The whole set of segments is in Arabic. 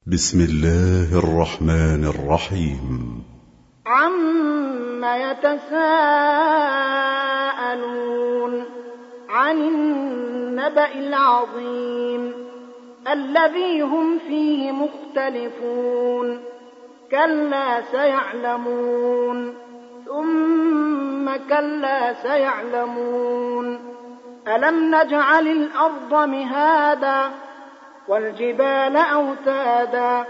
بسم الله الرحمن الرحيم. عم يتساءلون عن النبأ العظيم الذي هم فيه مختلفون كلا سيعلمون ثم كلا سيعلمون ألم نجعل الأرض مهادا والجبال أوتادا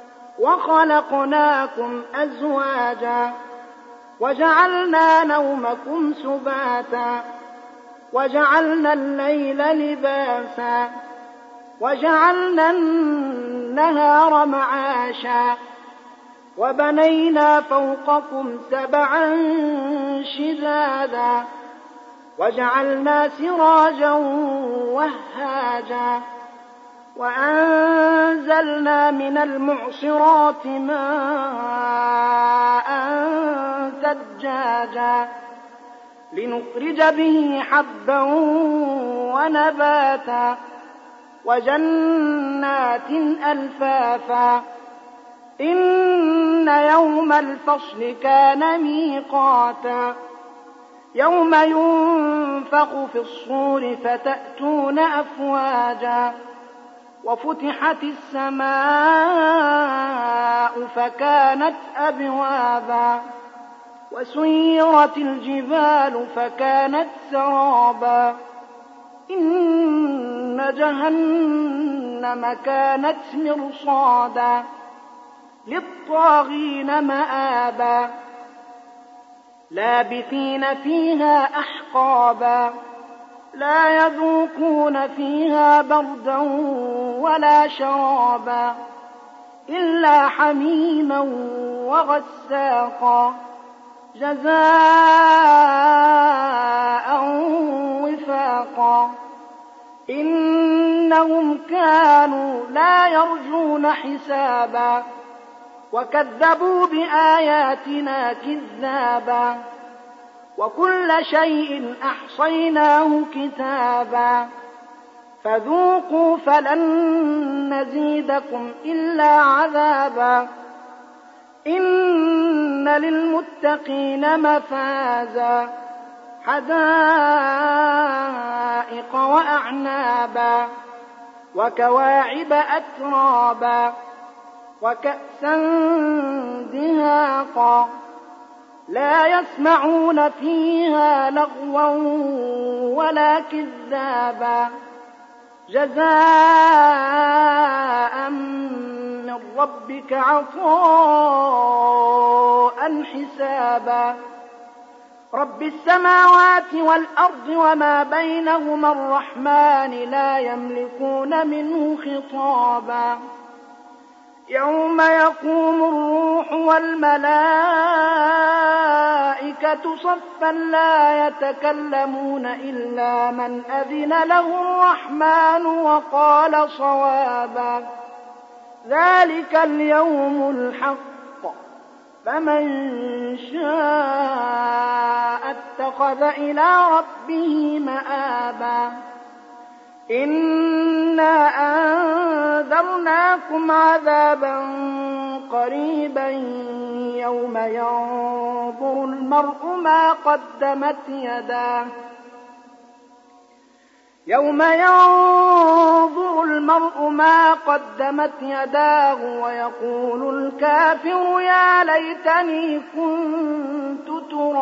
وخلقناكم أزواجا وجعلنا نومكم سباتا وجعلنا الليل لباسا وجعلنا النهار معاشا وبنينا فوقكم سبعا شدادا وجعلنا سراجا وهاجا وأنزلنا من المعصرات ماء ثجاجا لنخرج به حبا ونباتا وجنات ألفافا إن يوم الفصل كان ميقاتا يوم ينفخ في الصور فتأتون أفواجا وفتحت السماء فكانت أبوابا وسيرت الجبال فكانت سرابا إن جهنم كانت مرصادا للطاغين مآبا لابثين فيها أحقابا لا يذوقون فيها بردا ولا شرابا إلا حميما وغساقا جزاء وفاقا إنهم كانوا لا يرجون حسابا وكذبوا بآياتنا كذابا وكل شيء أحصيناه كتابا فذوقوا فلن نزيدكم إلا عذابا إن للمتقين مفازا حدائق وأعنابا وكواعب أترابا وكأسا دهاقا لا يسمعون فيها لغوا ولا كذابا جزاء من ربك عطاء حسابا رب السماوات والأرض وما بينهما الرحمن لا يملكون منه خطابا يوم يقوم الروح والملائكة صفا لا يتكلمون إلا من أذن له الرحمن وقال صوابا ذلك اليوم الحق فمن شاء اتخذ إلى ربه مآبا إنا أنذرناكم عذابا قريبا يوم ينظر المرء ما قدمت يداه ويقول الكافر يا ليتني كنت ترابا